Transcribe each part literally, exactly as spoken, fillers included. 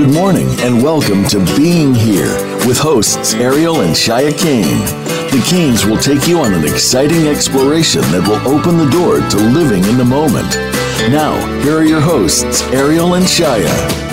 Good morning and welcome to Being Here with hosts Ariel and Shia Kane. The Kanes will take you on an exciting exploration that will open the door to living in the moment. Now, here are your hosts, Ariel and Shia.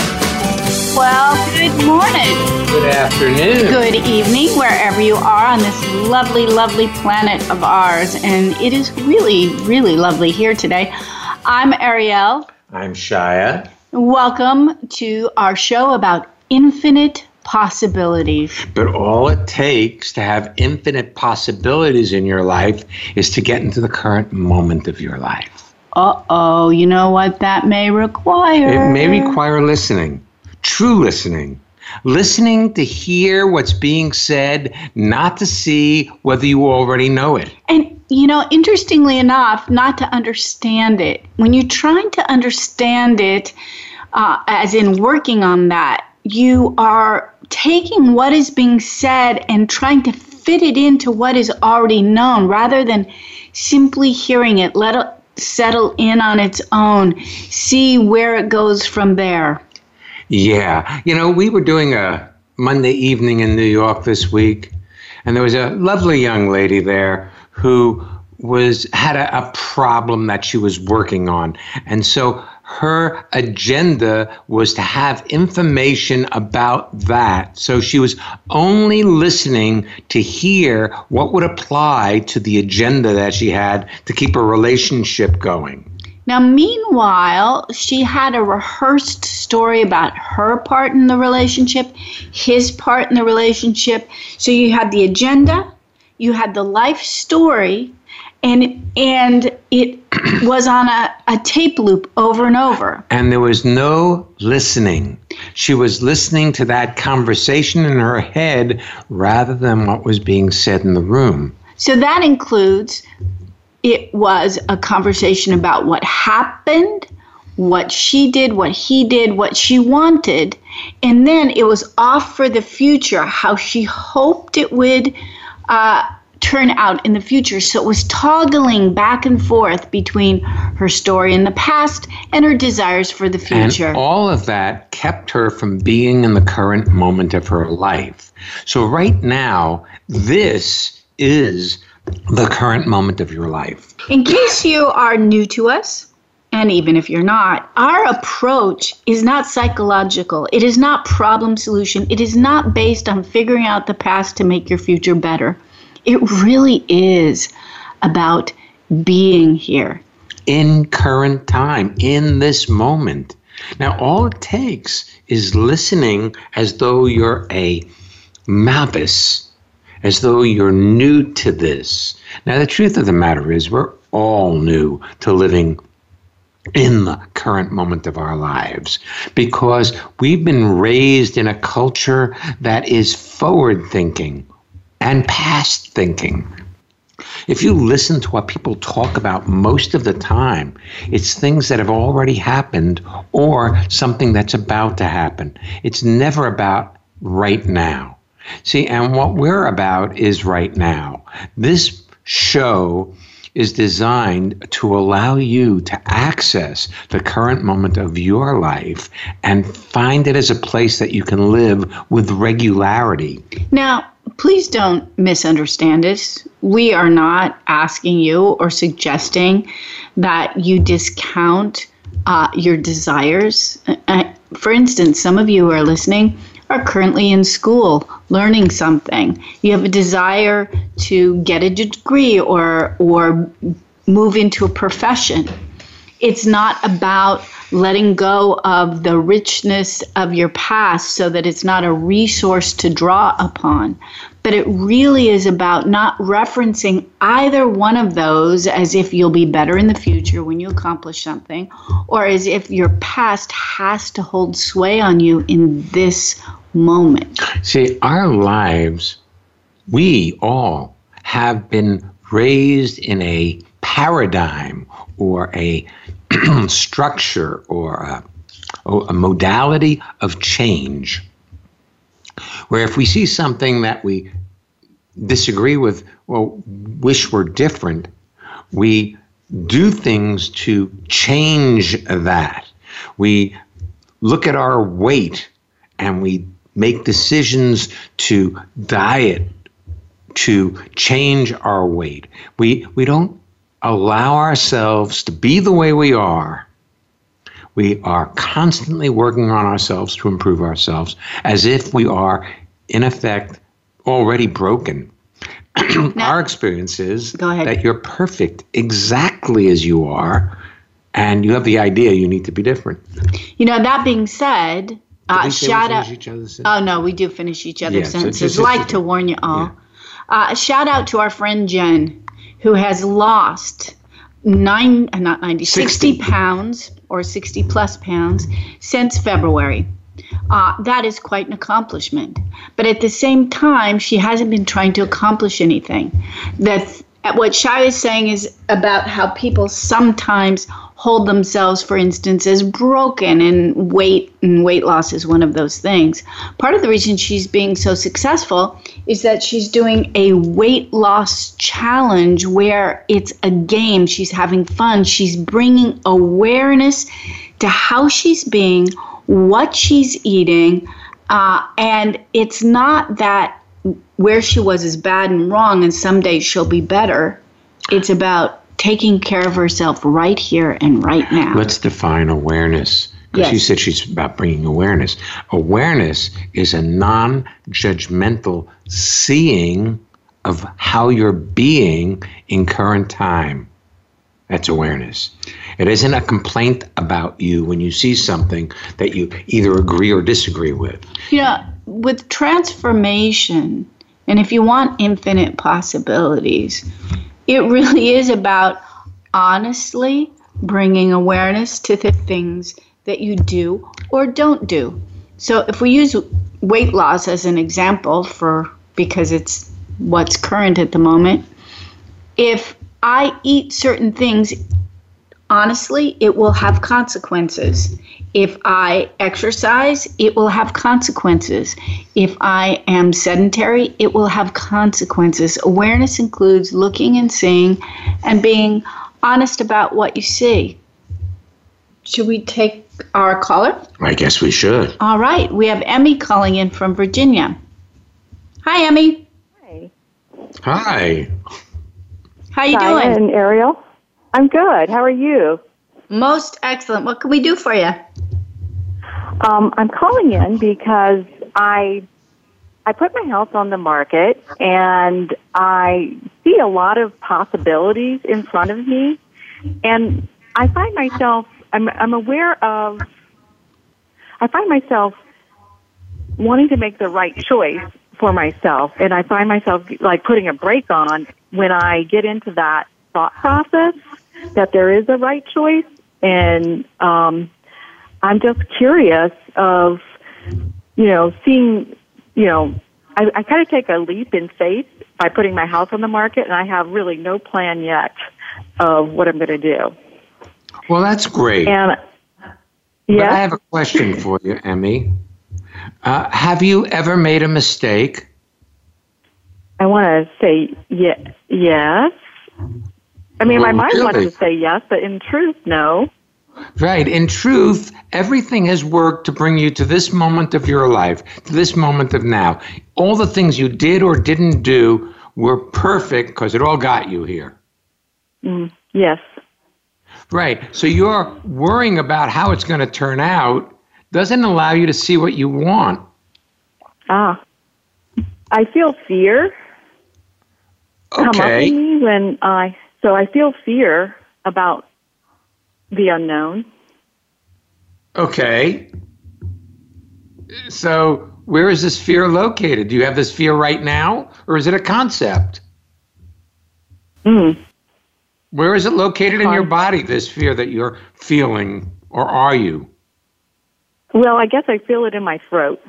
Well, good morning. Good afternoon. Good evening, wherever you are on this lovely, lovely planet of ours. And it is really, really lovely here today. I'm Ariel. I'm Shia. Welcome to our show about infinite possibilities. But all it takes to have infinite possibilities in your life is to get into the current moment of your life. Uh-oh, you know what that may require? It may require listening, true listening. Listening to hear what's being said, not to see whether you already know it. And, you know, interestingly enough, not to understand it. When you're trying to understand it, uh, as in working on that, you are taking what is being said and trying to fit it into what is already known rather than simply hearing it, let it settle in on its own, see where it goes from there. Yeah. You know, we were doing a Monday evening in New York this week, and there was a lovely young lady there who was had a, a problem that she was working on. And so her agenda was to have information about that. So she was only listening to hear what would apply to the agenda that she had to keep a relationship going. Now, meanwhile, she had a rehearsed story about her part in the relationship, his part in the relationship. So you had the agenda, you had the life story, and and it was on a, a tape loop over and over. And there was no listening. She was listening to that conversation in her head rather than what was being said in the room. So that includes... It was a conversation about what happened, what she did, what he did, what she wanted. And then it was off for the future, how she hoped it would uh, turn out in the future. So it was toggling back and forth between her story in the past and her desires for the future. And all of that kept her from being in the current moment of her life. So right now, this is the current moment of your life. In case you are new to us, and even if you're not, our approach is not psychological. It is not problem solution. It is not based on figuring out the past to make your future better. It really is about being here. In current time, in this moment. Now, all it takes is listening as though you're a novice, as though you're new to this. Now, the truth of the matter is we're all new to living in the current moment of our lives because we've been raised in a culture that is forward thinking and past thinking. If you listen to what people talk about most of the time, it's things that have already happened or something that's about to happen. It's never about right now. See, and what we're about is right now. This show is designed to allow you to access the current moment of your life and find it as a place that you can live with regularity. Now, please don't misunderstand us. We are not asking you or suggesting that you discount uh, your desires. Uh, for instance, some of you who are listening are currently in school learning something. You have a desire to get a degree or or move into a profession. It's not about letting go of the richness of your past so that it's not a resource to draw upon. But it really is about not referencing either one of those as if you'll be better in the future when you accomplish something, or as if your past has to hold sway on you in this moment. See, our lives, we all have been raised in a paradigm or a structure or a, a modality of change, where if we see something that we disagree with or wish were different, we do things to change that. We look at our weight and we make decisions to diet, to change our weight. We we don't allow ourselves to be the way we are. We are constantly working on ourselves to improve ourselves as if we are, in effect, already broken. Now, our experience is go ahead. that you're perfect exactly as you are, and you have the idea you need to be different. You know, that being said, uh, we say shout we out. Each other's Oh, no, we do finish each other's Yeah, so sentences. just- like to warn you all. Yeah. Uh, shout out to our friend Jen, who has lost nine, uh, not ninety, sixty. sixty pounds or sixty plus pounds since February. Uh, that is quite an accomplishment. But at the same time, she hasn't been trying to accomplish anything. That what Shai is saying is about how people sometimes hold themselves, for instance, as broken, and weight and weight loss is one of those things. Part of the reason she's being so successful is that she's doing a weight loss challenge where it's a game. She's having fun. She's bringing awareness to how she's being, what she's eating, uh, and it's not that where she was is bad and wrong and someday she'll be better. It's about taking care of herself right here and right now. Let's define awareness. Because Yes. you said she's about bringing awareness. Awareness is a non-judgmental seeing of how you're being in current time. That's awareness. It isn't a complaint about you when you see something that you either agree or disagree with. You know, with transformation, and if you want infinite possibilities, it really is about honestly bringing awareness to the things that you do or don't do. So if we use weight loss as an example, for because it's what's current at the moment, if I eat certain things, honestly, it will have consequences. If I exercise, it will have consequences. If I am sedentary, it will have consequences. Awareness includes looking and seeing and being honest about what you see. Should we take our caller? I guess we should. All right. We have Emmy calling in from Virginia. Hi, Emmy. Hi. Hi. How you Diane doing? and Ariel. I'm good. How are you? Most excellent. What can we do for you? Um, I'm calling in because I I put my house on the market and I see a lot of possibilities in front of me, and I find myself I'm I'm aware of I find myself wanting to make the right choice for myself, and I find myself like putting a brake on when I get into that thought process that there is a right choice, and um, I'm just curious of, you know, seeing, you know, I, I kind of take a leap in faith by putting my house on the market, and I have really no plan yet of what I'm going to do. Well, that's great. And But yeah, I have a question for you, Emmy. Uh, have you ever made a mistake? I want to say ye- yes. I mean, my Well, mind wants really? to say yes, but in truth, no. Right. In truth, everything has worked to bring you to this moment of your life, to this moment of now. All the things you did or didn't do were perfect because it all got you here. Mm, yes. Right. So you're worrying about how it's going to turn out doesn't allow you to see what you want. Ah. I feel fear come up Okay. in me when I, so I feel fear about the unknown. Okay. So where is this fear located? Do you have this fear right now, or is it a concept? Mm. Where is it located in your Con- body, this fear that you're feeling, or are you? Well, I guess I feel it in my throat.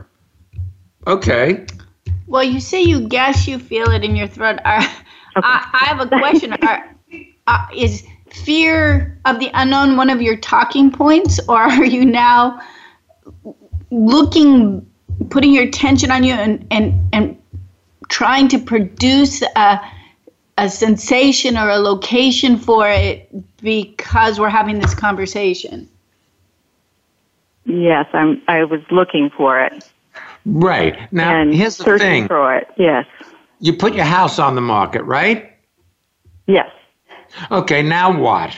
Okay. Well, you say you guess you feel it in your throat. Are, I, I have a question. Are, uh, is fear of the unknown one of your talking points, or are you now looking, putting your attention on you and, and, and trying to produce a, a sensation or a location for it because we're having this conversation? yes, I'm. I was looking for it. Right. Now, and here's the searching thing. for it. Yes. You put your house on the market, right? Yes. Okay, now what?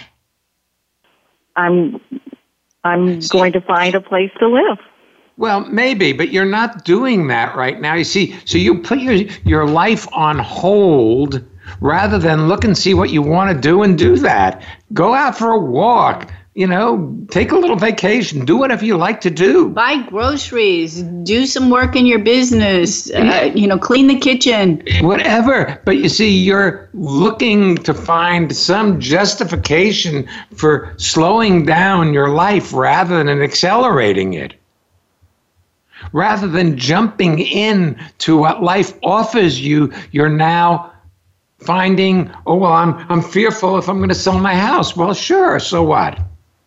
I'm I'm going to find a place to live. Well, maybe, but you're not doing that right now. You see, so you put your your life on hold rather than look and see what you want to do and do that. Go out for a walk, you know, take a little vacation, do whatever you like to do. Buy groceries, do some work in your business, uh, you know, clean the kitchen. Whatever. But you see, you're looking to find some justification for slowing down your life rather than accelerating it. Rather than jumping in to what life offers you, you're now finding, oh, well, I'm I'm fearful if I'm going to sell my house. Well, sure, so what?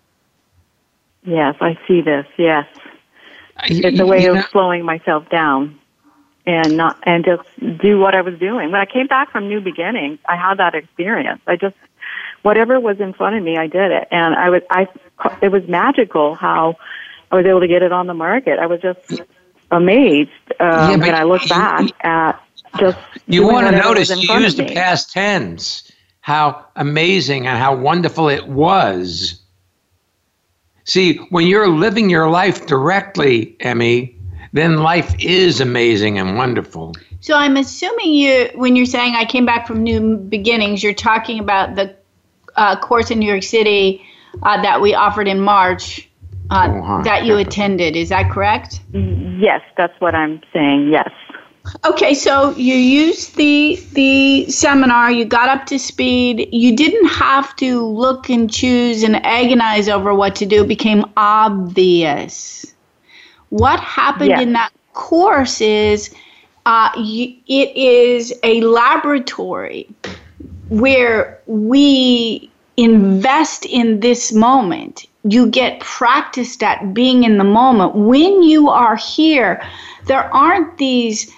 Yes, I see this. Yes, it's a way you of know, slowing myself down and not and just do what I was doing. When I came back from New Beginnings, I had that experience. I just whatever was in front of me, I did it, and I was I. It was magical how I was able to get it on the market. I was just amazed um, yeah, when I look back at just. You want to notice you used the past tense. How amazing and how wonderful it was. See, when you're living your life directly, Emmy, then life is amazing and wonderful. So I'm assuming you, when you're saying I came back from New Beginnings, you're talking about the uh, course in New York City uh, that we offered in March uh, oh, huh. that you attended. Is that correct? Yes, that's what I'm saying. Yes. Okay, so you used the the seminar, you got up to speed, you didn't have to look and choose and agonize over what to do, it became obvious. What happened yes. in that course is uh, y- it is a laboratory where we invest in this moment. You get practiced at being in the moment. When you are here, there aren't these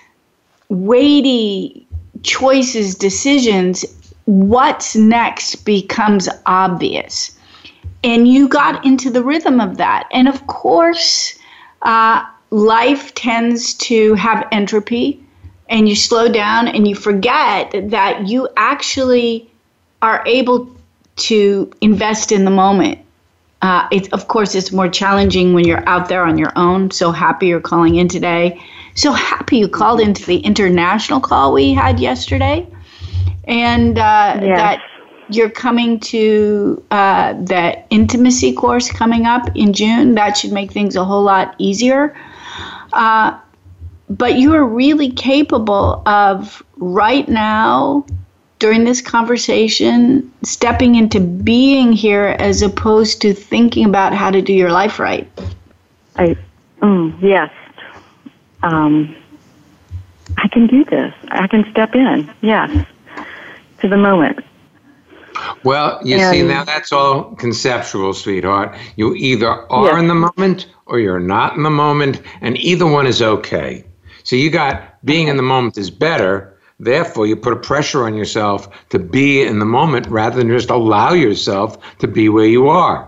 weighty choices, decisions. What's next becomes obvious. And you got into the rhythm of that. And of course, uh, life tends to have entropy, and you slow down and you forget that you actually are able to invest in the moment. Uh, it's, of course, it's more challenging when you're out there on your own. So happy you're calling in today. So happy you called into the international call we had yesterday. And uh, yes. that you're coming to uh, the intimacy course coming up in June. That should make things a whole lot easier. Uh, but you are really capable of right now, during this conversation, stepping into being here as opposed to thinking about how to do your life right. I, mm, yes. Um, I can do this. I can step in, yes, to the moment. Well, you and, see, now that's all conceptual, sweetheart. You either are yes. in the moment or you're not in the moment, and either one is okay. So you got being in the moment is better. Therefore, you put a pressure on yourself to be in the moment rather than just allow yourself to be where you are.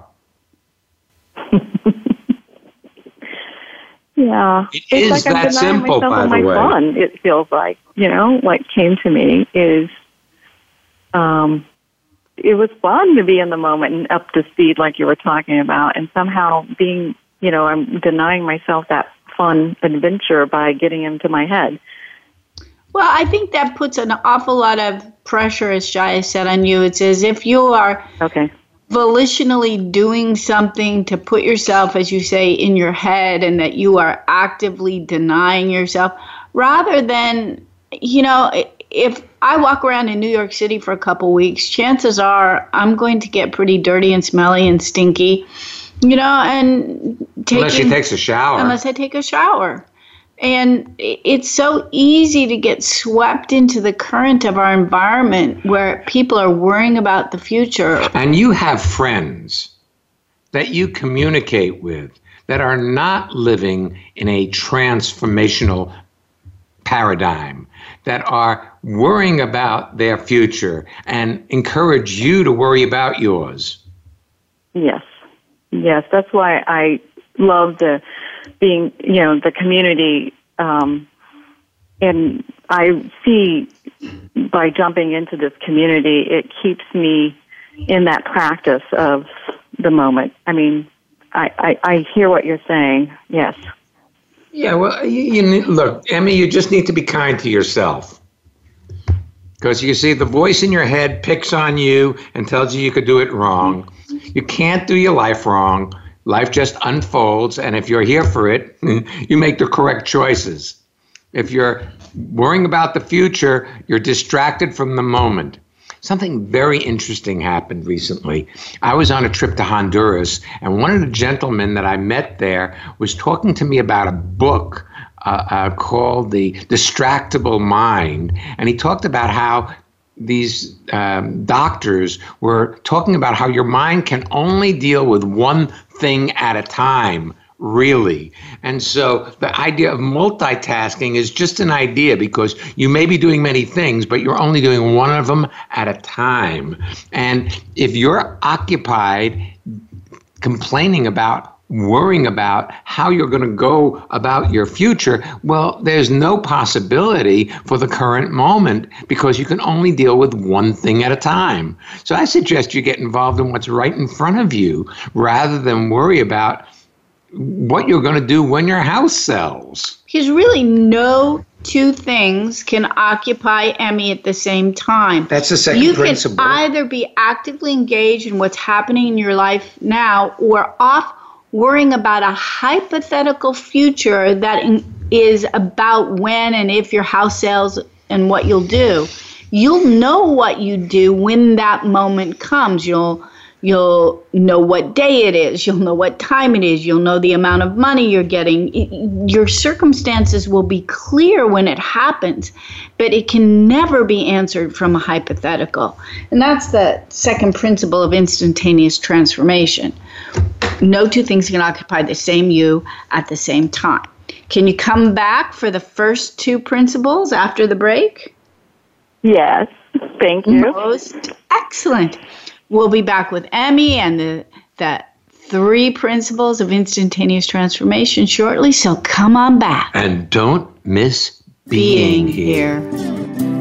Yeah. It it's is like that I'm simple, by the my way. Fun, it feels like, you know, what came to me is um, it was fun to be in the moment and up to speed like you were talking about, and somehow being, you know, I'm denying myself that fun adventure by getting into my head. Well, I think that puts an awful lot of pressure, as Shia said, on you. It's as if you are okay. volitionally doing something to put yourself, as you say, in your head, and that you are actively denying yourself, rather than, you know, if I walk around in New York City for a couple weeks, chances are I'm going to get pretty dirty and smelly and stinky, you know, and taking, unless she takes a shower. Unless I take a shower. And it's so easy to get swept into the current of our environment where people are worrying about the future. And you have friends that you communicate with that are not living in a transformational paradigm, that are worrying about their future and encourage you to worry about yours. Yes. Yes, that's why I love the being, you know, the community. Um, and I see by jumping into this community, it keeps me in that practice of the moment. I mean, I, I, I hear what you're saying. Yes. Yeah, well, you, you need, look, Emmy, you just need to be kind to yourself. Because you see, the voice in your head picks on you and tells you you could do it wrong. You can't do your life wrong. Life just unfolds, and if you're here for it, you make the correct choices. If you're worrying about the future, you're distracted from the moment. Something very interesting happened recently. I was on a trip to Honduras, and one of the gentlemen that I met there was talking to me about a book uh, uh, called The Distractible Mind. And he talked about how these um, doctors were talking about how your mind can only deal with one thing at a time, really. And so the idea of multitasking is just an idea, because you may be doing many things, but you're only doing one of them at a time. And if you're occupied complaining about, worrying about how you're going to go about your future, well, there's no possibility for the current moment, because you can only deal with one thing at a time. So I suggest you get involved in what's right in front of you rather than worry about what you're going to do when your house sells. Because really no two things can occupy Emmy at the same time. That's the second you principle. You can either be actively engaged in what's happening in your life now, or off worrying about a hypothetical future that in, is about when and if your house sells and what you'll do. You'll know what you do when that moment comes. You'll You'll know what day it is. You'll know what time it is. You'll know the amount of money you're getting. It, your circumstances will be clear when it happens, but it can never be answered from a hypothetical. And that's the second principle of instantaneous transformation. No two things can occupy the same you at the same time. Can you come back for the first two principles after the break? Yes, thank you. Most excellent. We'll be back with Emmy and the, the three principles of instantaneous transformation shortly, so come on back. And don't miss being, being here. here.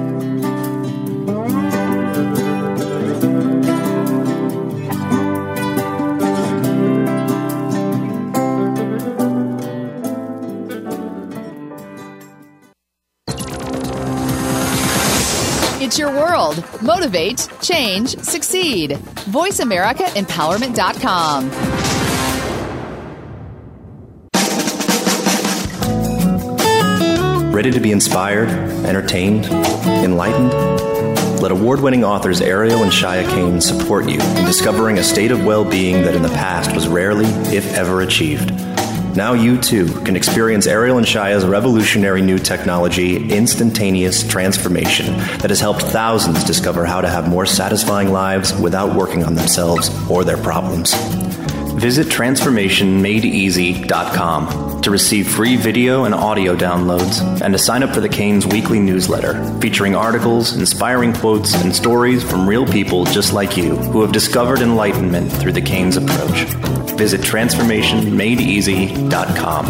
It's your world. Motivate, change, succeed. voice america empowerment dot com. Ready to be inspired, entertained, enlightened? Let award-winning authors Ariel and Shia Kane support you in discovering a state of well-being that in the past was rarely, if ever, achieved. Now you, too, can experience Ariel and Shia's revolutionary new technology, Instantaneous Transformation, that has helped thousands discover how to have more satisfying lives without working on themselves or their problems. Visit transformation made easy dot com to receive free video and audio downloads and to sign up for the Kane's weekly newsletter, featuring articles, inspiring quotes, and stories from real people just like you who have discovered enlightenment through the Kane's approach. Visit transformation made easy dot com.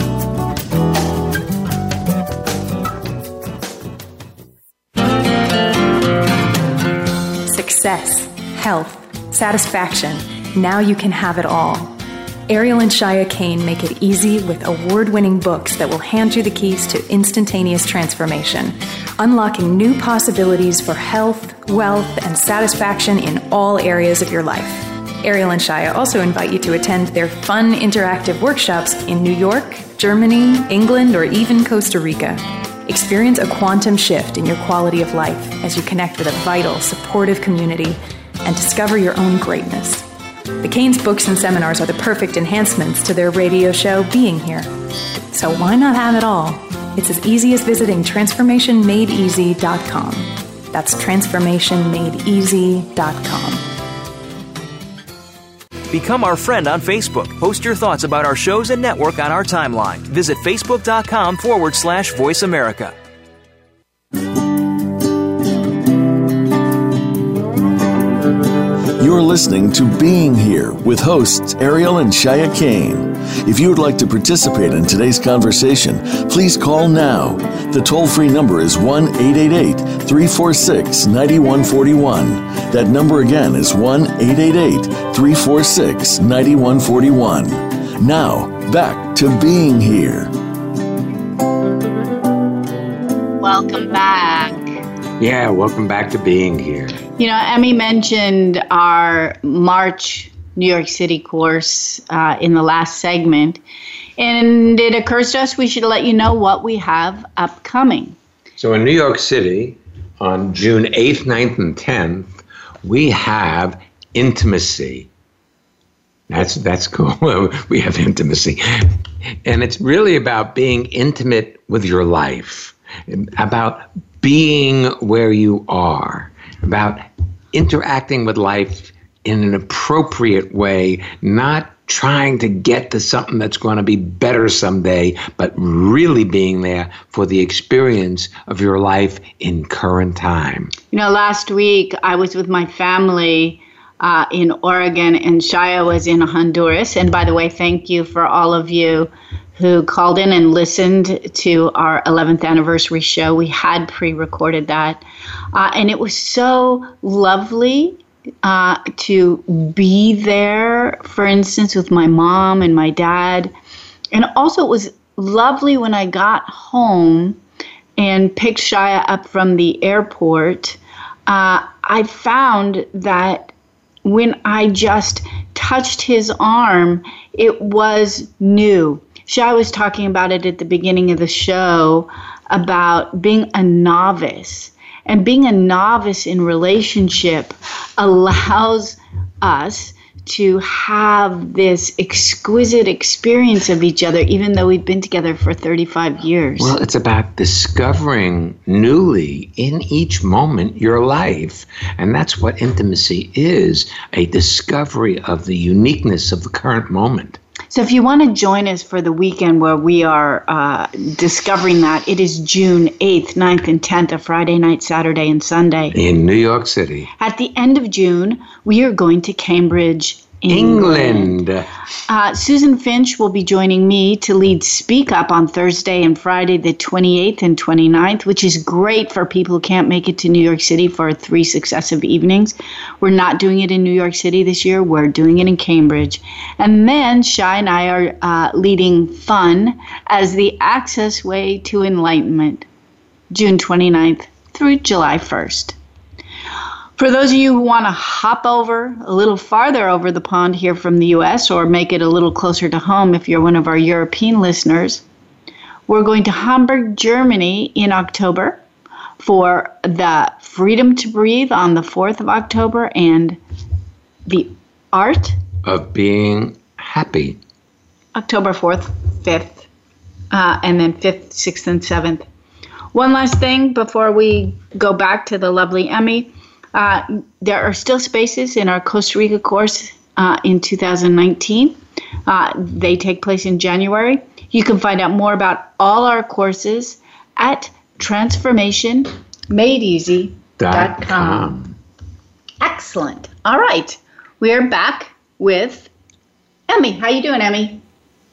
Success, health, satisfaction. Now you can have it all. Ariel and Shia Kane make it easy with award-winning books that will hand you the keys to instantaneous transformation, unlocking new possibilities for health, wealth, and satisfaction in all areas of your life. Ariel and Shia also invite you to attend their fun interactive workshops in New York, Germany, England, or even Costa Rica. Experience a quantum shift in your quality of life as you connect with a vital, supportive community and discover your own greatness. The Kane's books and seminars are the perfect enhancements to their radio show, Being Here. So why not have it all? It's as easy as visiting transformation made easy dot com. That's transformation made easy dot com. Become our friend on Facebook. Post your thoughts about our shows and network on our timeline. Visit facebook.com forward slash Voice America. You're listening to Being Here with hosts Ariel and Shia Kane. If you would like to participate in today's conversation, please call now. The toll-free number is one eight eight eight, three four six, nine one four one. That number again is one eight eight eight, three four six, nine one four one. Now, back to Being Here. Welcome back. Yeah, welcome back to Being Here. You know, Emmy mentioned our March New York City course uh, in the last segment, and it occurs to us we should let you know what we have upcoming. So in New York City, on June eighth, ninth, and tenth, we have Intimacy. That's that's cool. We have Intimacy. And it's really about being intimate with your life, about being where you are, about interacting with life in an appropriate way, not trying to get to something that's going to be better someday, but really being there for the experience of your life in current time. You know, last week I was with my family uh, in Oregon, and Shia was in Honduras. And by the way, thank you for all of you who called in and listened to our eleventh anniversary show. We had pre-recorded that. Uh, and it was so lovely uh, to be there, for instance, with my mom and my dad. And also it was lovely when I got home and picked Shia up from the airport. Uh, I found that when I just touched his arm, it was new. Shai was talking about it at the beginning of the show about being a novice. And being a novice in relationship allows us to have this exquisite experience of each other, even though we've been together for thirty-five years. Well, it's about discovering newly in each moment your life. And that's what intimacy is, a discovery of the uniqueness of the current moment. So if you want to join us for the weekend where we are uh, discovering that, it is June eighth, ninth, and tenth, a Friday night, Saturday, and Sunday. In New York City. At the end of June, we are going to Cambridge, England. England. Uh, Susan Finch will be joining me to lead Speak Up on Thursday and Friday, the twenty-eighth and twenty-ninth, which is great for people who can't make it to New York City for three successive evenings. We're not doing it in New York City this year. We're doing it in Cambridge. And then Shai and I are uh, leading Fun as the Access Way to Enlightenment, June twenty-ninth through July first. For those of you who want to hop over a little farther over the pond here from the U S or make it a little closer to home if you're one of our European listeners, we're going to Hamburg, Germany in October for the Freedom to Breathe on the fourth of October and the Art of Being Happy. October fourth, fifth, uh, and then fifth, sixth, and seventh. One last thing before we go back to the lovely Emmy. Uh, there are still spaces in our Costa Rica course uh, in two thousand nineteen. Uh, they take place in January. You can find out more about all our courses at transformation made easy dot com. Excellent. All right. We are back with Emmy. How you doing, Emmy?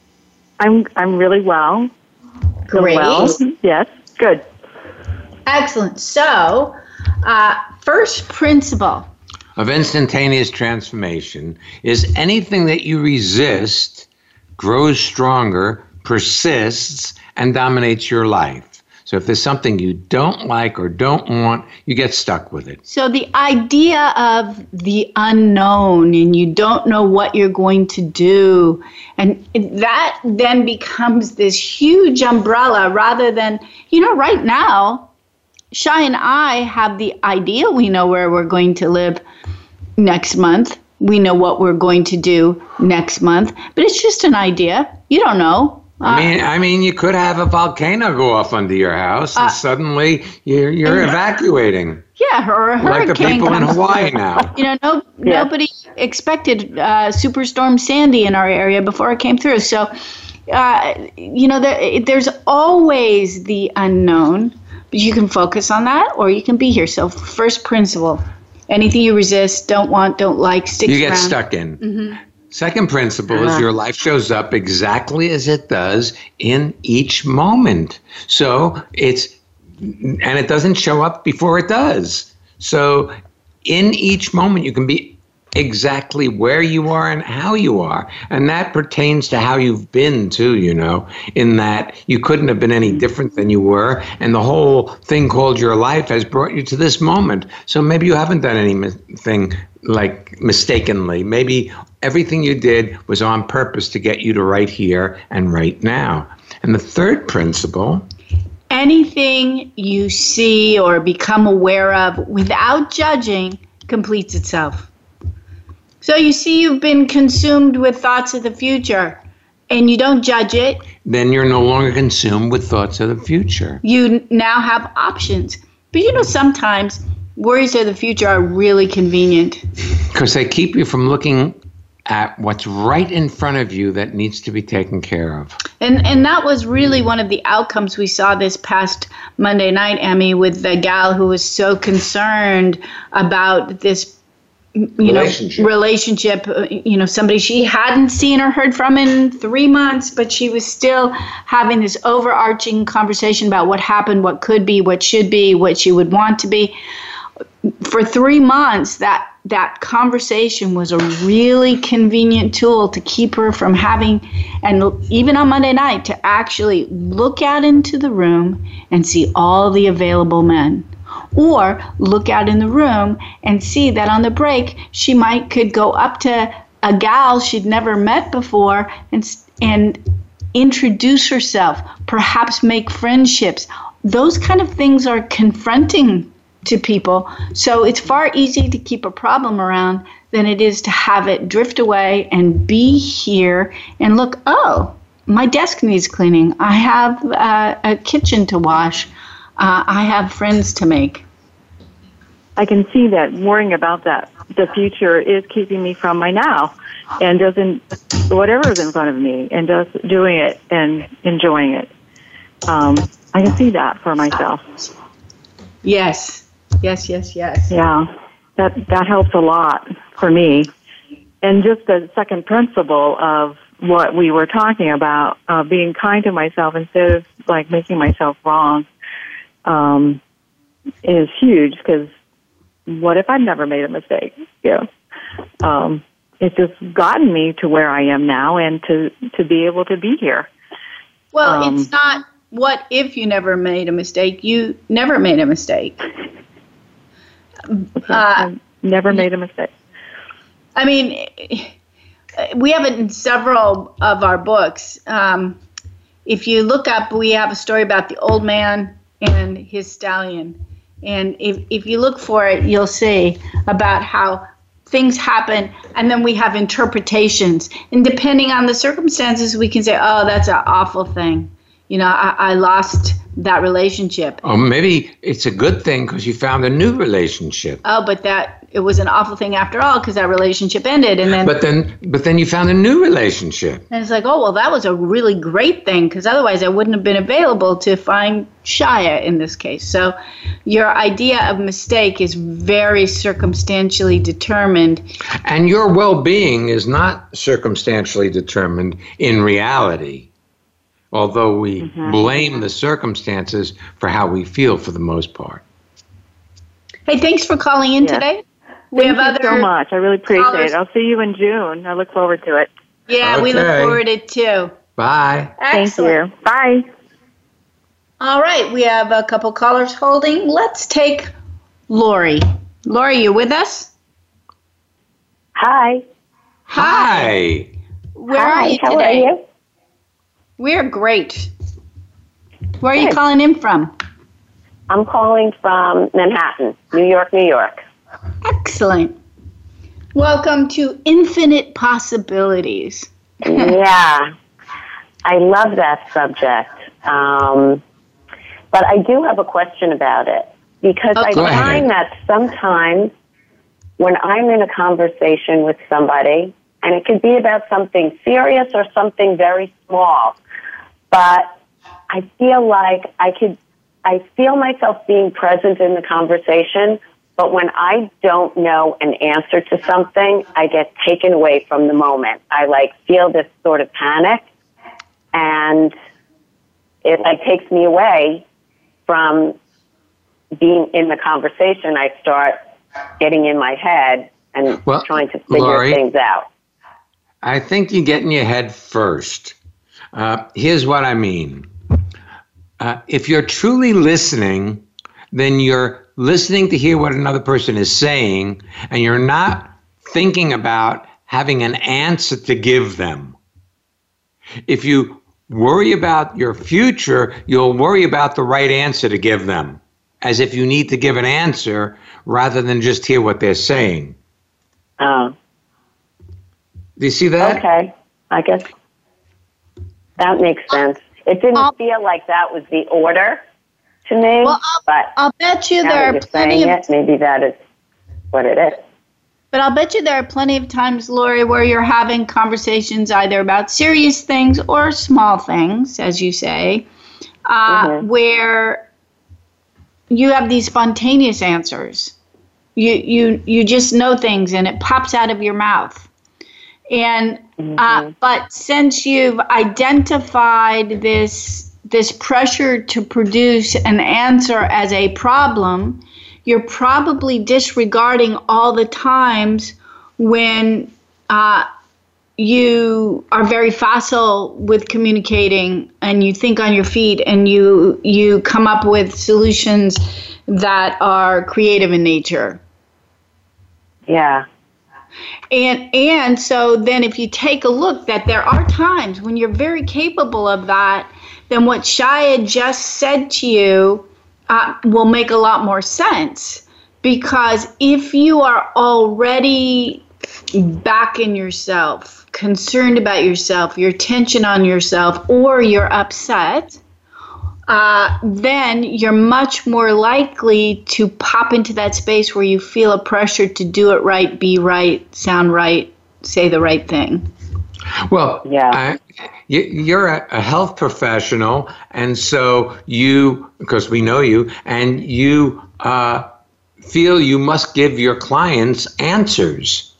I'm I'm really well. Great. Well. Yes. Good. Excellent. So, uh, first principle of instantaneous transformation is anything that you resist grows stronger, persists, and dominates your life. So if there's something you don't like or don't want, you get stuck with it. So the idea of the unknown and you don't know what you're going to do, and that then becomes this huge umbrella rather than, you know, right now, Shai and I have the idea we know where we're going to live next month. We know what we're going to do next month, but it's just an idea. You don't know. I mean, I mean, you could have a volcano go off under your house, and uh, suddenly you're you're and, evacuating. Yeah, or a hurricane. Like the people in Hawaii now. You know, no, yeah. nobody expected uh, Superstorm Sandy in our area before it came through. So, uh, you know, there, there's always the unknown, but you can focus on that, or you can be here. So, first principle: Anything you resist, don't want, don't like, sticks You get around. stuck in. Mm-hmm. Second principle Uh-huh. is your life shows up exactly as it does in each moment. So it's, and it doesn't show up before it does. So in each moment, you can be exactly where you are and how you are. And that pertains to how you've been too, you know, in that you couldn't have been any different than you were. And the whole thing called your life has brought you to this moment. So maybe you haven't done anything like mistakenly. Maybe everything you did was on purpose to get you to right here and right now. And the third principle, anything you see or become aware of without judging completes itself. So you see you've been consumed with thoughts of the future and you don't judge it. then you're no longer consumed with thoughts of the future. You now have options. But you know, sometimes worries of the future are really convenient. Because they keep you from looking at what's right in front of you that needs to be taken care of. And and that was really one of the outcomes we saw this past Monday night, Emmy, with the gal who was so concerned about this, you Relationship. know, relationship, uh, you know, somebody she hadn't seen or heard from in three months, but she was still having this overarching conversation about what happened, what could be, what should be, what she would want to be. For three months, that that conversation was a really convenient tool to keep her from having, and even on Monday night, to actually look out into the room and see all the available men. Or look out in the room and see that on the break, she might could go up to a gal she'd never met before and and introduce herself, perhaps make friendships. Those kind of things are confronting to people. So it's far easier to keep a problem around than it is to have it drift away and be here and look, oh, my desk needs cleaning. I have uh, a kitchen to wash. Uh, I have friends to make. I can see that worrying about that, the future, is keeping me from my now, and doesn't, whatever's in front of me, and just doing it and enjoying it. Um, I can see that for myself. Yes, yes, yes, yes. Yeah, that that helps a lot for me. And just the second principle of what we were talking about, uh, being kind to myself instead of like making myself wrong, um, is huge, because what if I've never made a mistake? Yeah. Um, it's just gotten me to where I am now and to, to be able to be here. Well, Um, it's not what if you never made a mistake. You never made a mistake. Uh, I've never made a mistake. I mean, we have it in several of our books. Um, if you look up, we have a story about the old man and his stallion. And if, if you look for it, you'll see about how things happen, and then we have interpretations. And depending on the circumstances, we can say, oh, that's an awful thing. You know, I, I lost that relationship. Or maybe it's a good thing because you found a new relationship. Oh, but that it was an awful thing after all because that relationship ended. And then But then, but then you found a new relationship. and it's like, oh, well, that was a really great thing because otherwise I wouldn't have been available to find Shia in this case. So your idea of mistake is very circumstantially determined. And your well-being is not circumstantially determined in reality, although we Mm-hmm. blame the circumstances for how we feel for the most part. Hey, thanks for calling in Yeah. today. We Thank have you other so much. I really appreciate callers. it. I'll see you in June. I look forward to it. Yeah, we look Okay. forward to it too. Bye. Excellent. Thank you. Bye. All right, we have a couple callers holding. Let's take Lori. Lori, you with us? Hi. Hi. Where Hi, are you how today? are you? We're great. Where are you Good. calling in from? I'm calling from Manhattan, New York, New York. Excellent. Welcome to Infinite Possibilities. Yeah, I love that subject. Um, but I do have a question about it, because I Go ahead. find that sometimes when I'm in a conversation with somebody, and it could be about something serious or something very small, but I feel like I could, I feel myself being present in the conversation, But when I don't know an answer to something, I get taken away from the moment. I like feel this sort of panic, and it like takes me away from being in the conversation. I start getting in my head and well, trying to figure Lori, things out. I think you get in your head first. Uh, here's what I mean. Uh, if you're truly listening, then you're listening to hear what another person is saying, and you're not thinking about having an answer to give them. If you worry about your future, you'll worry about the right answer to give them, as if you need to give an answer rather than just hear what they're saying. Oh. Do you see that? Okay. I guess that makes sense. It didn't I'll, feel like that was the order to me, well, I'll, but I'll bet you now there that are you're plenty saying of... it, maybe that is what it is. But I'll bet you there are plenty of times, Lori, where you're having conversations either about serious things or small things, as you say, uh, mm-hmm. where you have these spontaneous answers. You you you just know things and it pops out of your mouth. And mm-hmm. uh, but since you've identified this this pressure to produce an answer as a problem, you're probably disregarding all the times when uh, you are very facile with communicating and you think on your feet and you you come up with solutions that are creative in nature. Yeah. And and so then if you take a look that there are times when you're very capable of that, then what Shia just said to you uh, will make a lot more sense. Because if you are already back in yourself, concerned about yourself, your tension on yourself, or you're upset, uh, then you're much more likely to pop into that space where you feel a pressure to do it right, be right, sound right, say the right thing. Well, yeah. uh, you, you're a, a health professional, and so you, because we know you, and you uh, feel you must give your clients answers.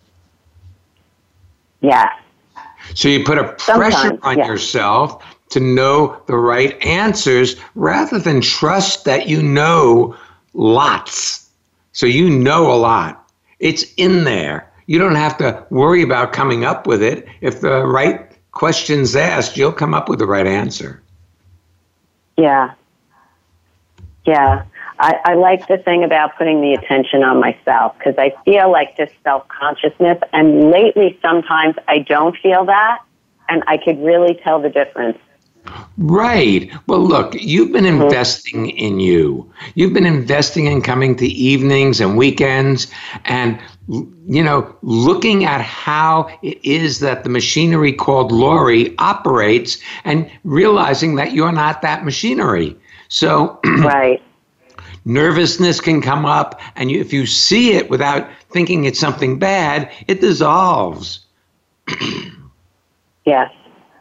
Yeah. So you put a pressure Sometimes, on yeah. yourself to know the right answers rather than trust that you know lots. So you know a lot. It's in there. You don't have to worry about coming up with it. If the right question's asked, you'll come up with the right answer. Yeah. Yeah. I, I like the thing about putting the attention on myself because I feel like this self-consciousness, and lately sometimes I don't feel that, and I could really tell the difference. Right. Well, look, you've been Mm-hmm. investing in you. You've been investing in coming to evenings and weekends and, you know, looking at how it is that the machinery called Lori operates and realizing that you're not that machinery. So right. nervousness can come up, and you, if you see it without thinking it's something bad, it dissolves. Yes.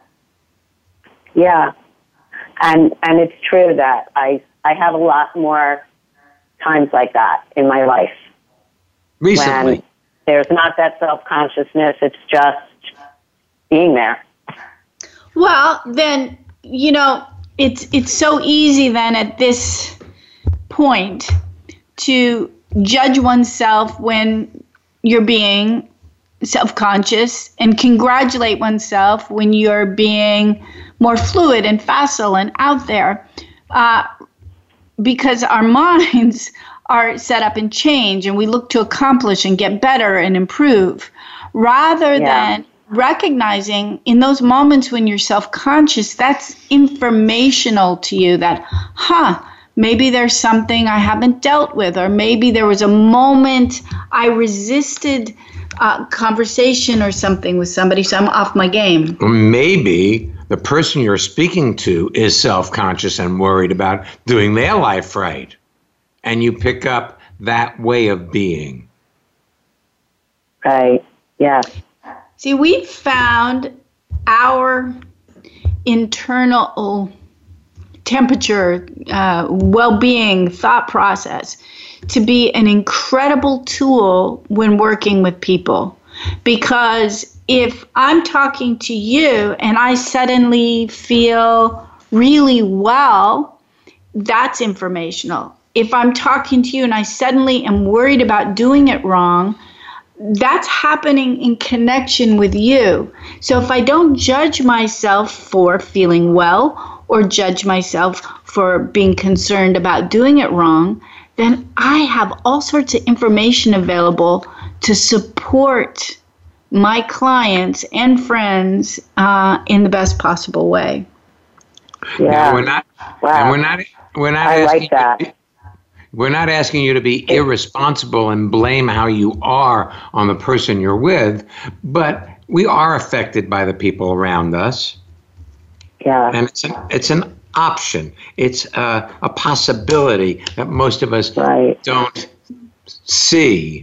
Yeah. And and it's true that I I have a lot more times like that in my life. Recently. When there's not that self-consciousness, it's just being there. Well, then, you know, it's it's so easy then at this point to judge oneself when you're being self-conscious and congratulate oneself when you're being more fluid and facile and out there, uh, because our minds are set up and change and we look to accomplish and get better and improve rather Yeah. than recognizing in those moments when you're self-conscious, that's informational to you that, huh, maybe there's something I haven't dealt with, or maybe there was a moment I resisted a conversation or something with somebody, so I'm off my game. Maybe the person you're speaking to is self-conscious and worried about doing their life right. And you pick up that way of being. Right. Yeah. See, we found our internal temperature, uh, well-being, thought process to be an incredible tool when working with people. Because if I'm talking to you and I suddenly feel really well, that's informational. If I'm talking to you and I suddenly am worried about doing it wrong, that's happening in connection with you. So if I don't judge myself for feeling well or judge myself for being concerned about doing it wrong, then I have all sorts of information available to support my clients and friends uh, in the best possible way. Yeah, now, we're not. Wow. And we're not. We're not. I asking like that. You to be, we're not asking you to be irresponsible and blame how you are on the person you're with, but we are affected by the people around us. Yeah, and it's an it's an option. It's a, a possibility that most of us right. don't see.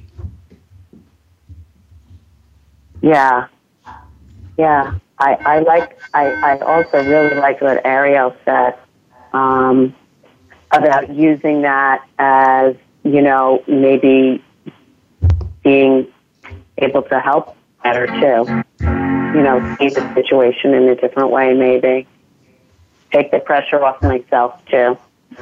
Yeah, yeah. I, I like. I, I also really like what Ariel said um, about using that as, you know, maybe being able to help better too. You know, see the situation in a different way, maybe take the pressure off myself too.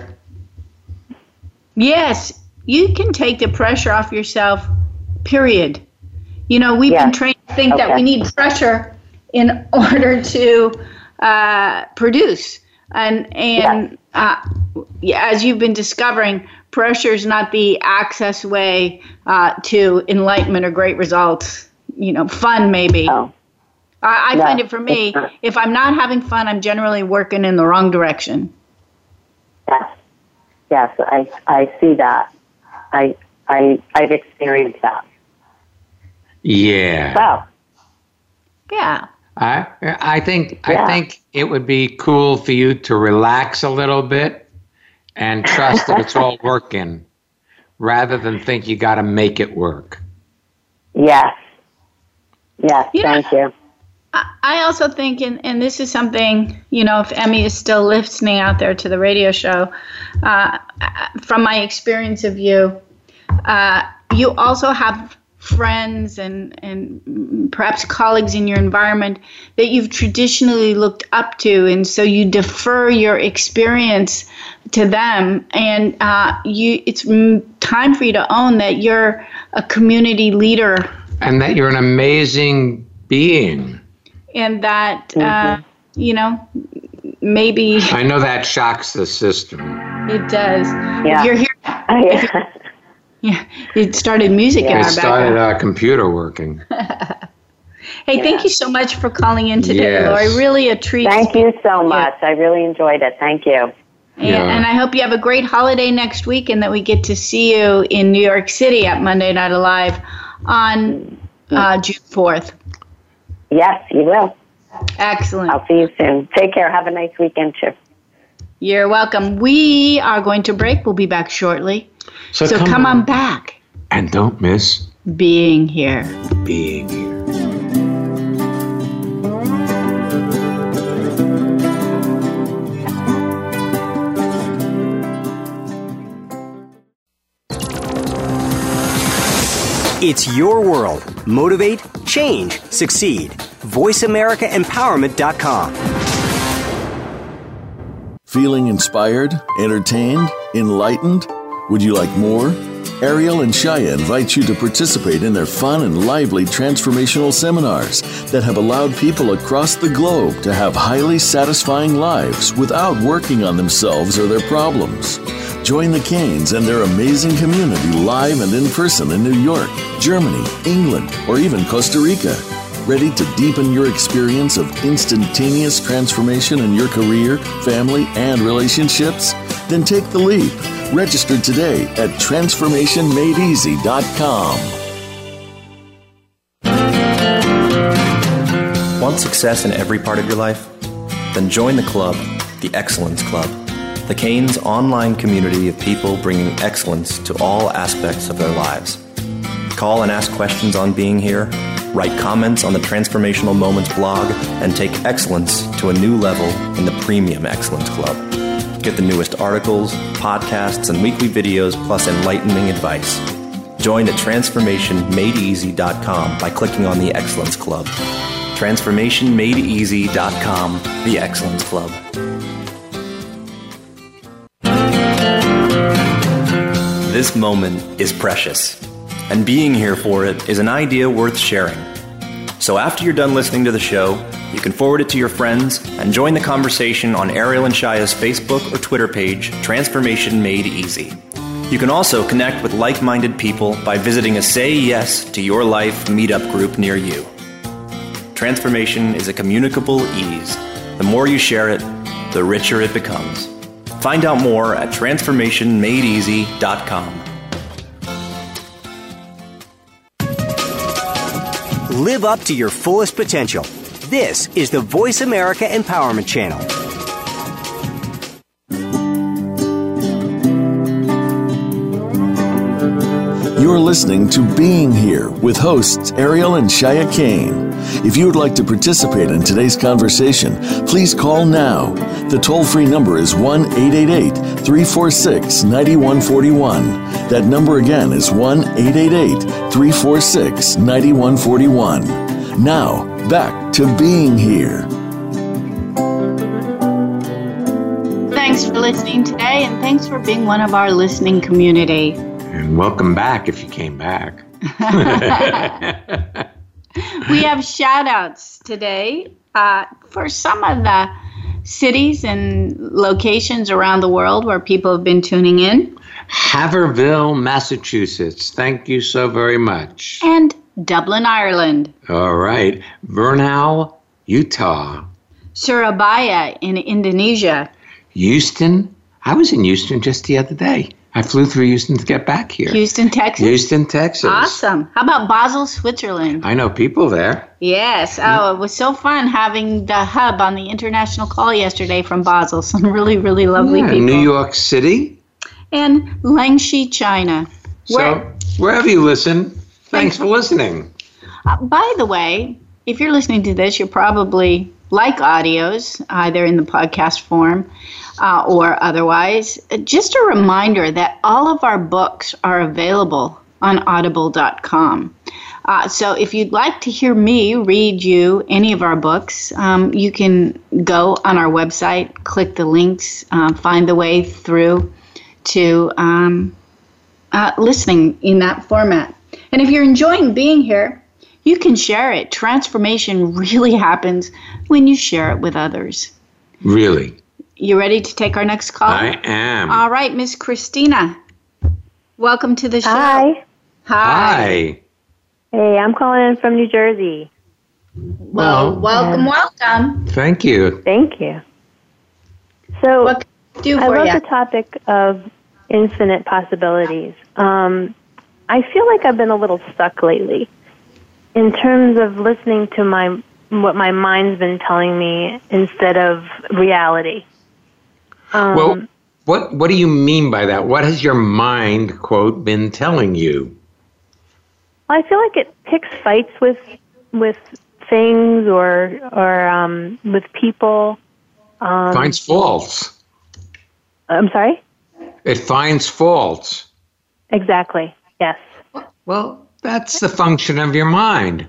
Yes, you can take the pressure off yourself. Period. You know, we've yes. been trained to think okay. that we need pressure in order to uh, produce. And and yes. uh, as you've been discovering, pressure is not the access way uh, to enlightenment or great results. You know, fun maybe. Oh. I, I no, find it for me, if I'm not having fun, I'm generally working in the wrong direction. Yes, yes, I I see that. I I I've experienced that. Yeah. Wow. Yeah. I I think Yeah. I think it would be cool for you to relax a little bit and trust that it's all working, rather than think you got to make it work. Yes. Yes. Yeah. Thank you. I also think, and, and this is something, you know, if Emmy is still listening out there to the radio show, uh, from my experience of you, uh, you also have friends and, and perhaps colleagues in your environment that you've traditionally looked up to, and so you defer your experience to them, and uh, you it's time for you to own that you're a community leader. And that you're an amazing being. And that, Mm-hmm. uh, you know, maybe I know that shocks the system. it does. Yeah. If you're here, if you're, yeah, it started music in It our started background. our computer working. Hey, thank you so much for calling in today, Yes. Lori. Really a treat. Thank you so much. I really enjoyed it. Thank you. And, Yeah. and I hope you have a great holiday next week and that we get to see you in New York City at Monday Night Alive on uh, June fourth. Yes, you will. Excellent. I'll see you soon. Take care. Have a nice weekend, too. You're welcome. We are going to break. We'll be back shortly. So, So come, come on. on back. And don't miss Being here. being here. It's your world. Motivate, change, succeed. voice america empowerment dot com. Feeling inspired, entertained, enlightened? Would you like more? Ariel and Shaya invite you to participate in their fun and lively transformational seminars that have allowed people across the globe to have highly satisfying lives without working on themselves or their problems. Join the Canes and their amazing community live and in person in New York, Germany, England, or even Costa Rica. Ready to deepen your experience of instantaneous transformation in your career, family, and relationships? Then take the leap. Register today at transformation made easy dot com. Want success in every part of your life? Then join the club, the Excellence Club, the Canes online community of people bringing excellence to all aspects of their lives. Call and ask questions on being here, write comments on the Transformational Moments blog, and take excellence to a new level in the Premium Excellence Club. Get the newest articles, podcasts, and weekly videos, plus enlightening advice. Join at transformation made easy dot com by clicking on the Excellence Club. transformation made easy dot com, the Excellence Club. This moment is precious, and being here for it is an idea worth sharing. So after you're done listening to the show, you can forward it to your friends and join the conversation on Ariel and Shaya's Facebook or Twitter page, Transformation Made Easy. You can also connect with like-minded people by visiting a Say Yes to Your Life meetup group near you. Transformation is a communicable ease. The more you share it, the richer it becomes. Find out more at transformation made easy dot com. Live up to your fullest potential. This is the Voice America Empowerment Channel. You're listening to Being Here with hosts Ariel and Shaya Kane. If you would like to participate in today's conversation, please call now. The toll-free number is one eight eight eight, three four six, nine one four one. That number again is one eight eight eight, three four six, nine one four one. Now, back to Being Here. Thanks for listening today, and thanks for being one of our listening community. And welcome back if you came back. We have shout-outs today uh, for some of the cities and locations around the world where people have been tuning in. Haverhill, Massachusetts. Thank you so very much. And Dublin, Ireland. All right. Vernal, Utah. Surabaya in Indonesia. Houston. I was in Houston just the other day. I flew through Houston to get back here. Houston, Texas? Houston, Texas. Awesome. How about Basel, Switzerland? I know people there. Yes. Oh, it was so fun having the hub on the international call yesterday from Basel. Some really, really lovely yeah, people. New York City. And Langshi, China. So, Where, wherever you listen, thanks, thanks for listening. Uh, by the way, if you're listening to this, you're probably like audios, either in the podcast form uh, or otherwise. Just a reminder that all of our books are available on audible dot com. Uh, so if you'd like to hear me read you any of our books, um, you can go on our website, click the links, uh, find the way through to um, uh, listening in that format. And if you're enjoying being here, you can share it. Transformation really happens when you share it with others. Really? You ready to take our next call? I am. All right, Miss Christina. Welcome to the show. Hi. Hi. Hey, I'm calling in from New Jersey. Well, welcome, yeah. welcome. Thank you. Thank you. So, what can I do for I love you? the topic of infinite possibilities. Um, I feel like I've been a little stuck lately in terms of listening to my what my mind's been telling me instead of reality. Um, well, what what do you mean by that? What has your mind, quote, been telling you? I feel like it picks fights with with things or or um, with people. Um, finds faults. I'm sorry? It finds faults. Exactly, yes. Well, that's the function of your mind.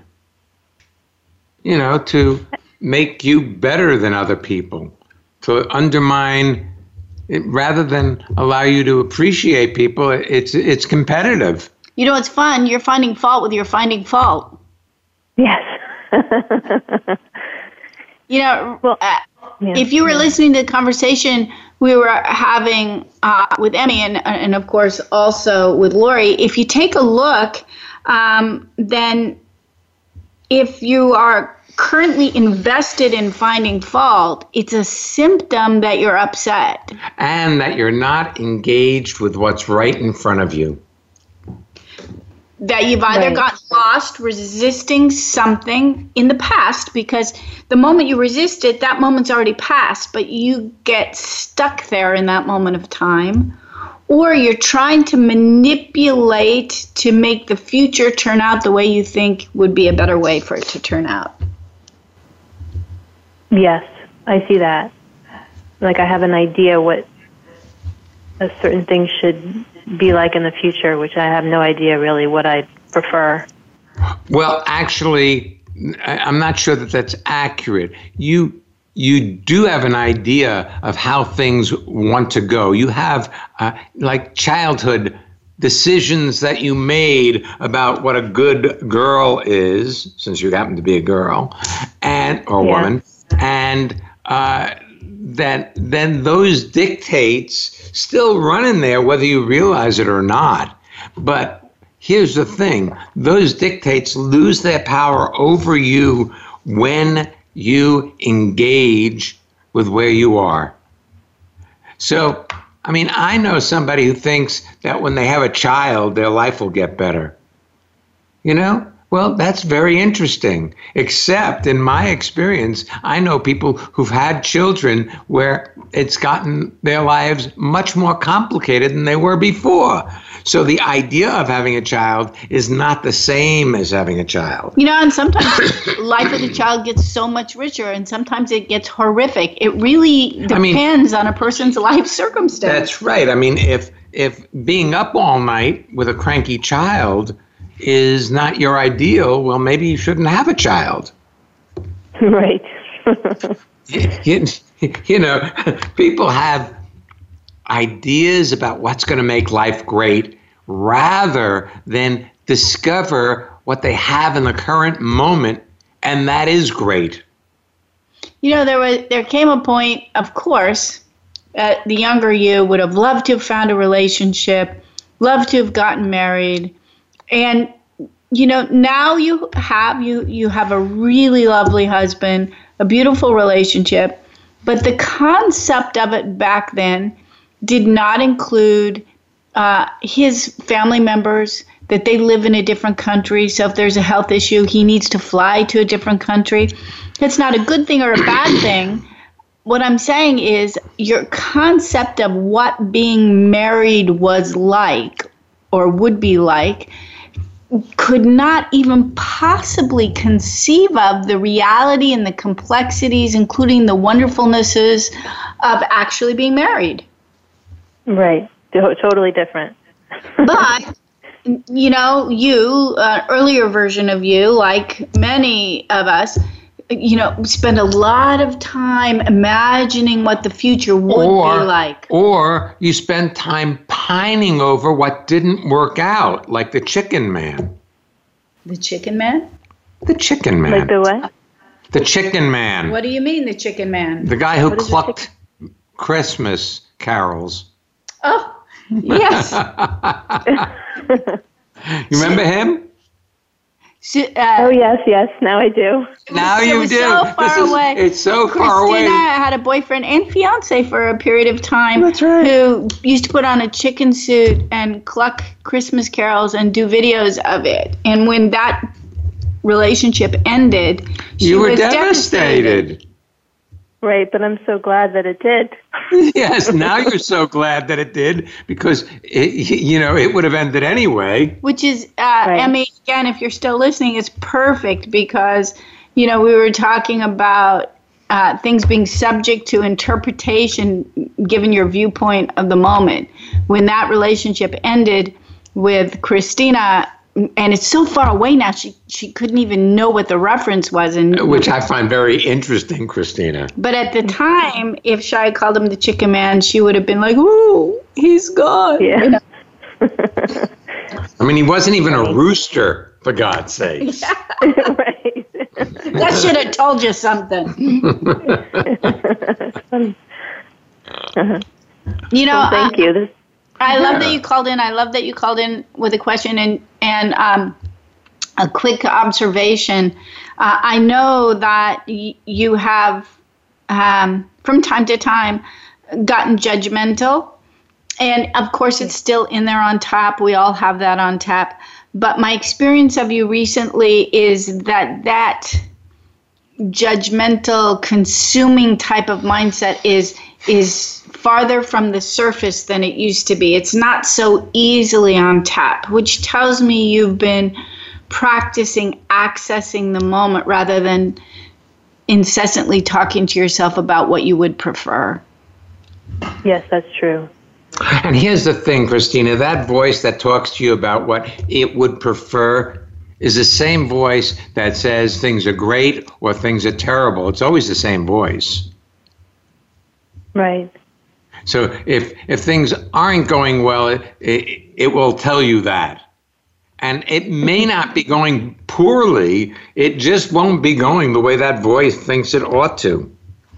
You know, to make you better than other people, to undermine it, rather than allow you to appreciate people. It's it's competitive. You know, it's fun. You're finding fault with your finding fault. Yes. You know, well, uh, yeah. if you were listening to the conversation we were having uh, with Emmy and, and, of course, also with Lori, if you take a look, um, then if you are currently invested in finding fault, it's a symptom that you're upset. And that you're not engaged with what's right in front of you. That you've either Right. gotten lost resisting something in the past, because the moment you resist it, that moment's already passed, but you get stuck there in that moment of time. Or you're trying to manipulate to make the future turn out the way you think would be a better way for it to turn out. Yes, I see that. Like I have an idea what a certain thing should be like in the future, which I have no idea really what I prefer. Well, actually, I'm not sure that that's accurate. You you do have an idea of how things want to go. You have uh, like childhood decisions that you made about what a good girl is, since you happen to be a girl, and or Yeah. woman, and uh, that then those dictates still run in there, whether you realize it or not. But here's the thing: those dictates lose their power over you when you engage with where you are. So, I mean, I know somebody who thinks that when they have a child, their life will get better. You know? Well, that's very interesting. Except in my experience, I know people who've had children where it's gotten their lives much more complicated than they were before. So the idea of having a child is not the same as having a child. You know, and sometimes life with a child gets so much richer, and sometimes it gets horrific. It really I mean, depends on a person's life circumstance. That's right. I mean, if if being up all night with a cranky child is not your ideal, well, maybe you shouldn't have a child. Right. you, you know, people have ideas about what's going to make life great rather than discover what they have in the current moment, and that is great. You know, there was there came a point, of course, uh, the younger you would have loved to have found a relationship, loved to have gotten married, and you know, now you have you you have a really lovely husband, a beautiful relationship, but the concept of it back then did not include uh, his family members, that they live in a different country. So if there's a health issue, he needs to fly to a different country. It's not a good thing or a bad thing. What I'm saying is your concept of what being married was like or would be like could not even possibly conceive of the reality and the complexities, including the wonderfulnesses of actually being married. Right. Totally different. But, you know, you, uh, earlier version of you, like many of us, you know, spend a lot of time imagining what the future would or, be like. Or you spend time pining over what didn't work out, like the Chicken Man. The Chicken Man? The Chicken Man. Like the what? The Chicken Man. What do you mean, the Chicken Man? The guy who clucked Christmas carols. Oh, yes. You remember him? So, uh, oh, yes, yes. Now I do. Now it you was do. so far This is, away. It's so Christina far away. had a boyfriend and fiance for a period of time. That's right. Who used to put on a chicken suit and cluck Christmas carols and do videos of it. And when that relationship ended, she you were was devastated. devastated. Right, but I'm so glad that it did. Yes, now you're so glad that it did, because it, you know it would have ended anyway. Which is, uh, Right. I mean, again, if you're still listening, it's perfect because, you know, we were talking about uh, things being subject to interpretation given your viewpoint of the moment. When that relationship ended with Christina, and it's so far away now, she she couldn't even know what the reference was. And Which I find very interesting, Christina. But at the time, if Shai called him the Chicken Man, she would have been like, "Ooh, he's gone." Yeah. You know? I mean, he wasn't even a rooster, for God's sake. Right. That should have told you something. You know, Well, thank uh, you. This, I love that you called in. I love that you called in with a question and and um, a quick observation. Uh, I know that y- you have, um, from time to time, gotten judgmental. And, of course, it's still in there on tap. We all have that on tap. But my experience of you recently is that that judgmental, consuming type of mindset is is farther from the surface than it used to be. It's not so easily on tap, which tells me you've been practicing accessing the moment rather than incessantly talking to yourself about what you would prefer. yes, that's true. And here's the thing, Christina, that voice that talks to you about what it would prefer is the same voice that says things are great or things are terrible. It's always the same voice. Right. So if if things aren't going well, it, it, it will tell you that. And it may not be going poorly. It just won't be going the way that voice thinks it ought to.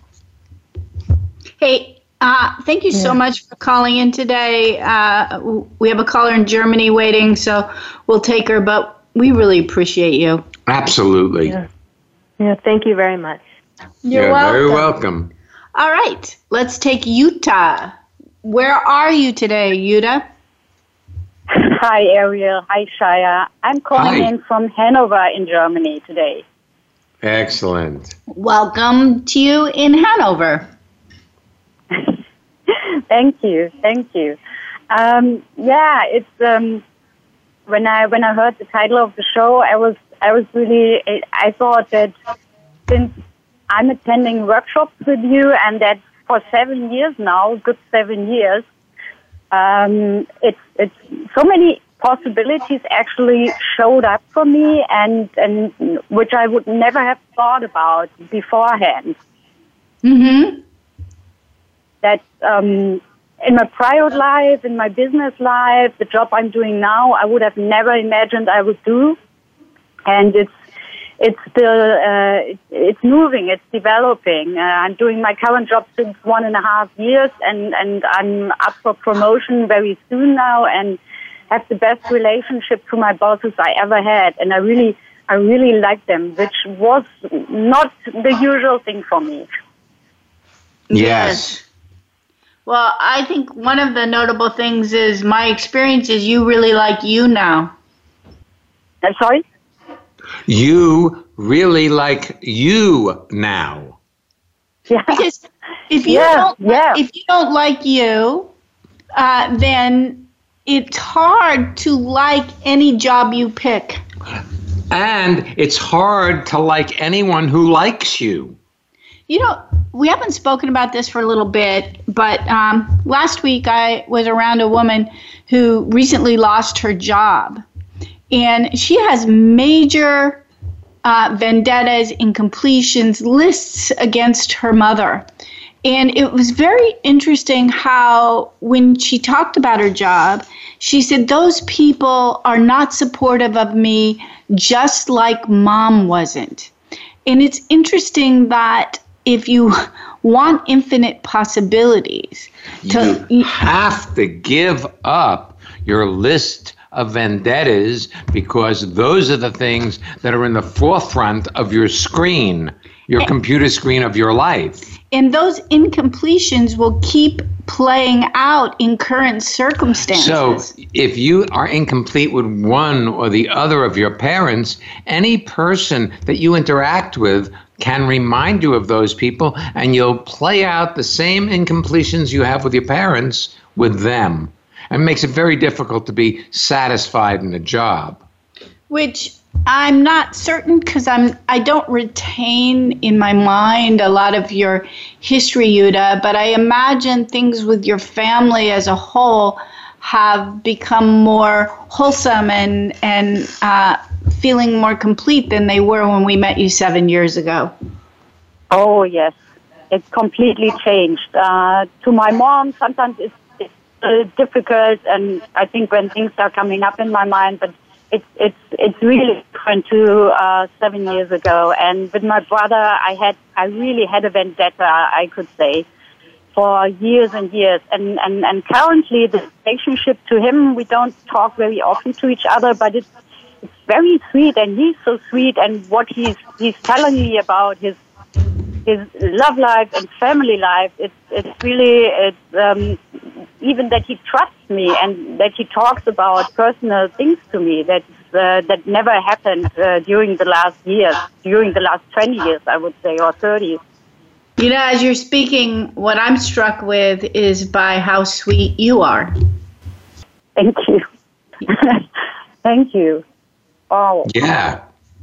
Hey, uh, thank you so much for calling in today. Uh, we have a caller in Germany waiting, so we'll take her, but we really appreciate you. Absolutely. Yeah, yeah thank you very much. You're, You're welcome. very welcome. All right, let's take Utah. Where are you today, Yuta? Hi, Ariel. Hi, Shia. I'm calling Hi. in from Hanover in Germany today. Excellent. Welcome to you in Hanover. Thank you. Thank you. Um, yeah, it's um, when I when I heard the title of the show, I was I was really I thought that since I'm attending workshops with you and that for seven years now, good seven years, um, it's it's so many possibilities actually showed up for me and and which I would never have thought about beforehand. Mm-hmm. That um, in my private life, in my business life, the job I'm doing now, I would have never imagined I would do. And it's it's still uh, it's, it's moving, it's developing. Uh, I'm doing my current job since one and a half years, and, and I'm up for promotion very soon now, and have the best relationship to my bosses I ever had. And I really I really like them, which was not the usual thing for me. Yes. Well, I think one of the notable things is my experience is you really like you now. I'm sorry? You really like you now. Yeah. Because if you Yeah, don't yeah. if you don't like you, uh, then it's hard to like any job you pick. And it's hard to like anyone who likes you. You know, we haven't spoken about this for a little bit, but um, last week I was around a woman who recently lost her job. And she has major uh, vendettas, incompletions, lists against her mother. And it was very interesting how when she talked about her job, she said, those people are not supportive of me just like mom wasn't. And it's interesting that if you want infinite possibilities, to, you have to give up your list of vendettas because those are the things that are in the forefront of your screen, your computer screen of your life. And those incompletions will keep playing out in current circumstances. So if you are incomplete with one or the other of your parents, any person that you interact with can remind you of those people, and you'll play out the same incompletions you have with your parents with them. And it makes it very difficult to be satisfied in a job. Which I'm not certain because I'm I don't retain in my mind a lot of your history, Yuta, but I imagine things with your family as a whole have become more wholesome and and uh, feeling more complete than they were when we met you seven years ago. Oh, yes. It's completely changed. Uh, to my mom, sometimes it's, it's uh, difficult, and I think when things are coming up in my mind, but it's it's it's really different to uh, seven years ago. And with my brother, I had I really had a vendetta, I could say, for years and years. And, and, and currently, the relationship to him, we don't talk very often to each other, but it's it's very sweet, and he's so sweet. And what he's he's telling me about his his love life and family life, it's it's really it's um, even that he trusts me and that he talks about personal things to me that uh, that never happened uh, during the last years, during the last twenty years, I would say, or thirty. You know, as you're speaking, what I'm struck with is by how sweet you are. Thank you. Thank you. Oh. Yeah.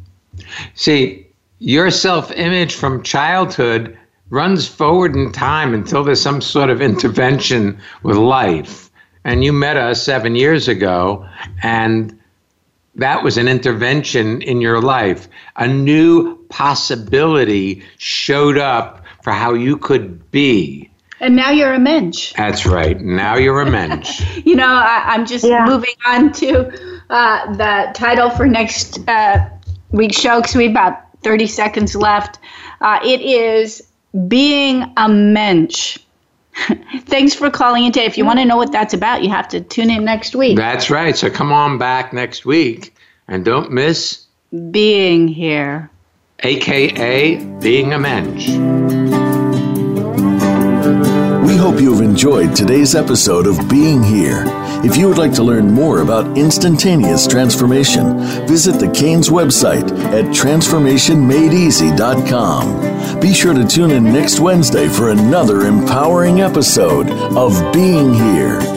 See, your self-image from childhood runs forward in time until there's some sort of intervention with life. and you met us seven years ago, and that was an intervention in your life. A new possibility showed up for how you could be. And now you're a mensch. That's right. Now you're a mensch. You know, I, I'm just yeah. moving on to uh, the title for next uh, week's show, because we have about thirty seconds left. Uh, it is Being a Mensch. Thanks for calling in today. If you want to know what that's about, you have to tune in next week. That's right. So come on back next week and don't miss Being Here, A K A Being a Mensch. We hope you have enjoyed today's episode of Being Here. If you would like to learn more about instantaneous transformation, visit the Canes website at transformation made easy dot com. Be sure to tune in next Wednesday for another empowering episode of Being Here.